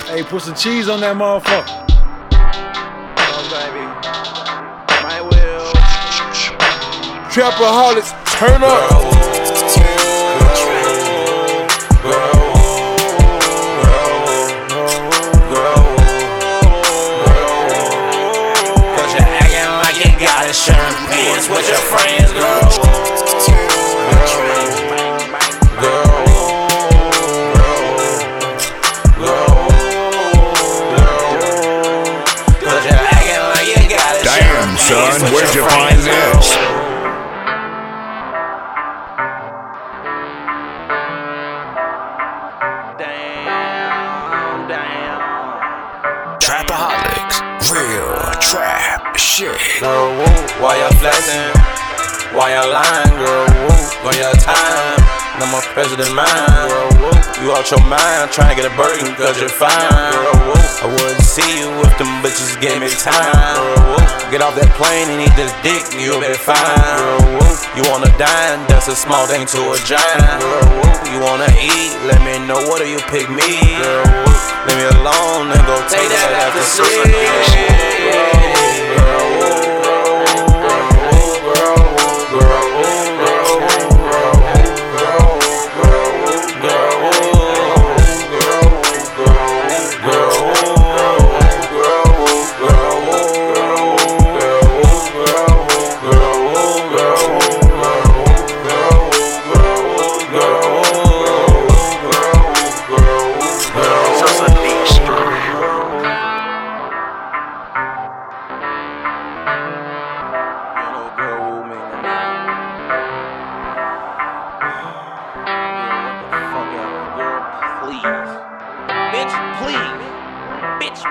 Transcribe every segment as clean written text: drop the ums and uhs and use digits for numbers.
Hey, put some cheese on that motherfucker. Oh, baby. My will. Trapaholics, turn up. Cause you're acting like you got insurance bills with your friends, girl. Damn, son, where'd you find this? Damn. Trapaholics, real trap shit. Girl, woo, why you flexing? Why you lying, girl, woo? On your time, no more president mine, girl, woo. You out your mind, trying to get a burden cause you're fine, girl, woo. I wouldn't see you if them bitches gave me time, girl, woo. Get off that plane and eat this dick, you'll be fine, girl, woo. You wanna dine, that's a small thing to a giant, girl, woo. You wanna eat, let me know what do you pick me, girl, woo. Leave me alone and go take that after sleep. Bitch, please. Bitch.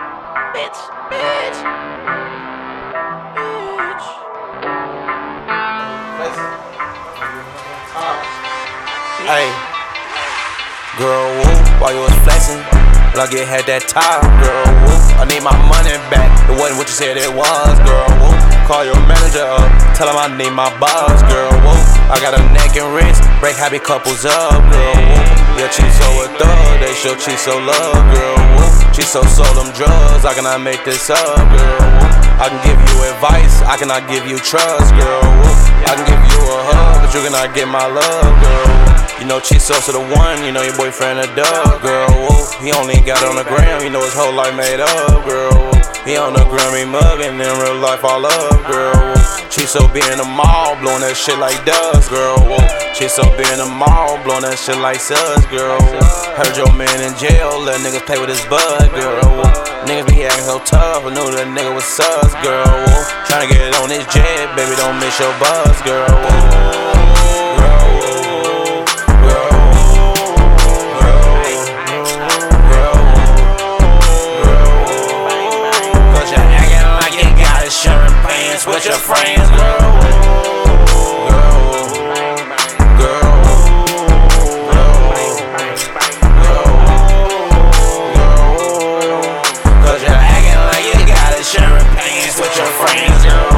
Hey, girl, woo, while you was flexing, like you had that top, girl, woo. I need my money back, it wasn't what you said it was, girl, woo. Call your manager up, tell him I need my boss, girl, woo. I got a neck and wrist, break happy couples up, girl, woo. Yeah, she so a thug, they show she so love, girl, woo. She so sold them drugs, I cannot make this up, girl, woo. I can give you advice, I cannot give you trust, girl, woo. I can give you a hug, but you cannot get my love, girl, woo. You know Chiso to the one, you know your boyfriend a dub, girl, woo. He only got on the gram, you know his whole life made up, girl, woo. He on the gram, he muggin', in real life all up, girl, woo. Chiso be in the mall, blowin' that shit like dust, girl, woo. Chiso be in the mall, blowin' that shit like sus, girl, woo. Heard your man in jail, let niggas play with his bud, girl, woo. Niggas be acting so tough, I knew that nigga was sus, girl, woo. Tryna get on this jet, baby, don't miss your buzz, girl, woo. With your friends, girl. Cause you're acting like you got insurance payments with your friends, girl.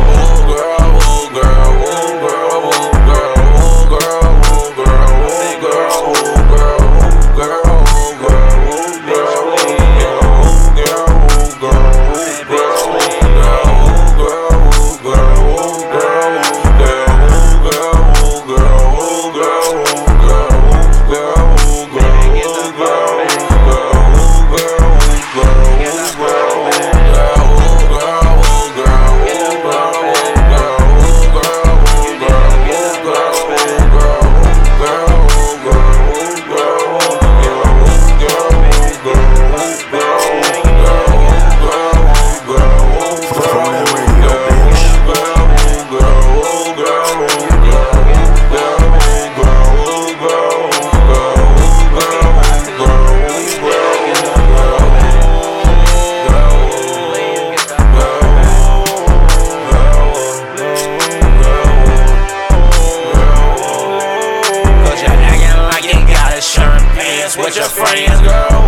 With your friends, girl.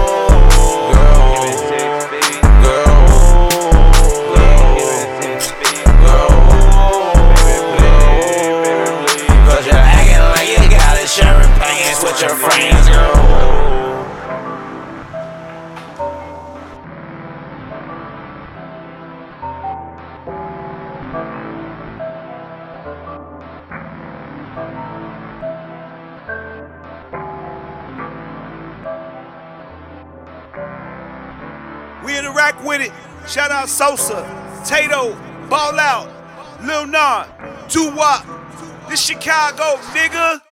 Cause you're acting like you got insurance payments with your friends, girl. We in the rack with it. Shout out Sosa, Tato, Ball Out, Lil Nas, Doo Wop. This Chicago, nigga.